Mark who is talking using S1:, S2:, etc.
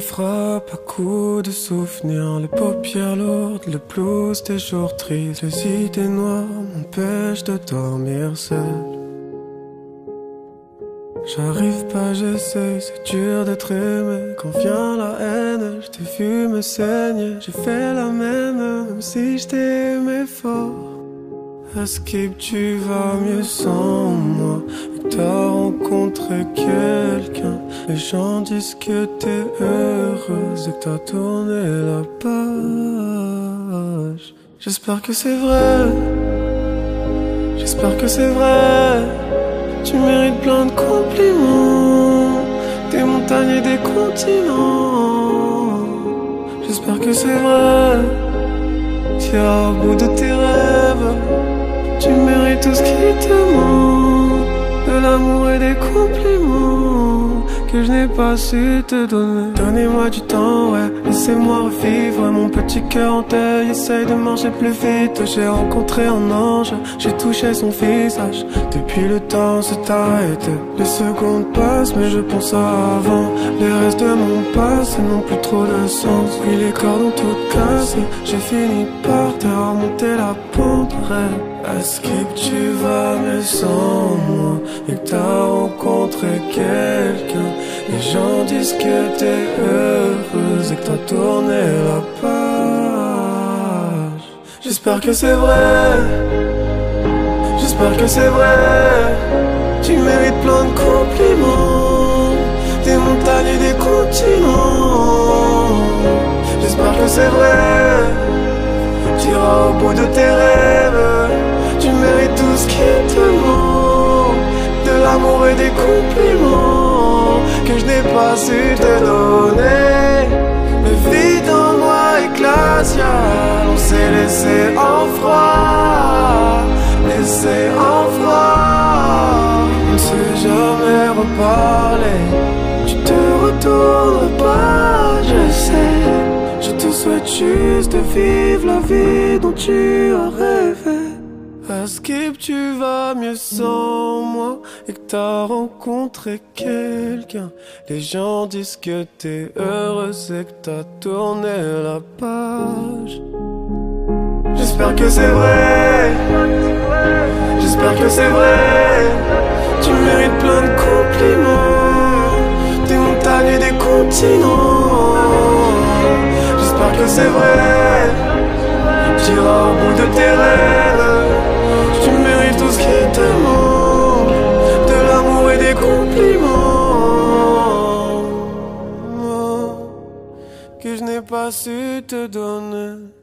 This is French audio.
S1: frappe à coups de souvenirs, les paupières lourdes, le blues des jours tristes. Les idées noires m'empêchent de dormir seul. J'arrive pas, j'essaie, c'est dur d'être aimé. Quand vient la haine, je t'ai vu me saigner. J'ai fait la même si je t'ai aimé fort. À Skip, tu vas mieux sans moi. Et que t'as rencontré quelqu'un. Les gens disent que t'es heureuse et que t'as tourné la page. J'espère que c'est vrai. J'espère que c'est vrai. Tu mérites plein de compliments, des montagnes et des continents. J'espère que c'est vrai. T'iras au bout de tes rêves. Tu mérites tout ce qui te manque, de l'amour et des compliments que je n'ai pas su te donner. Donnez-moi du temps, ouais, laissez-moi revivre mon petit cœur en deuil. Essaye de marcher plus vite. J'ai rencontré un ange, j'ai touché son visage. Depuis le temps s'est arrêté. Les secondes passent, mais je pense à avant. Les restes de mon passé n'ont plus trop de sens. Puis les cordes ont toutes cassé. J'ai fini par te remonter la pente. Est-ce que tu vas mieux sans moi et que t'as rencontré quelqu'un? Les gens disent que t'es heureuse et que t'as tourné la page. J'espère que c'est vrai. J'espère que c'est vrai. Tu mérites plein de compliments, des montagnes et des continents. J'espère que c'est vrai. T'iras au bout de tes rêves. Tu mérites tout ce qui te manque, de l'amour et des compliments que je n'ai pas su te donner. Le vide en moi est glacial. On s'est laissé en froid, laissé en froid. On ne s'est jamais reparlé. Tu te retournes pas, je sais. Je te souhaite juste de vivre la vie dont tu as rêvé. À Skip, tu vas mieux sans moi et que t'as rencontré quelqu'un. Les gens disent que t'es heureuse et que t'as tourné la page. J'espère que c'est vrai. J'espère que c'est vrai. Tu mérites plein de compliments, des montagnes et des continents. J'espère que c'est vrai. T'iras au bout de tes rêves. Tu mérites tout ce qui te manque, de l'amour et des compliments que je n'ai pas su te donner.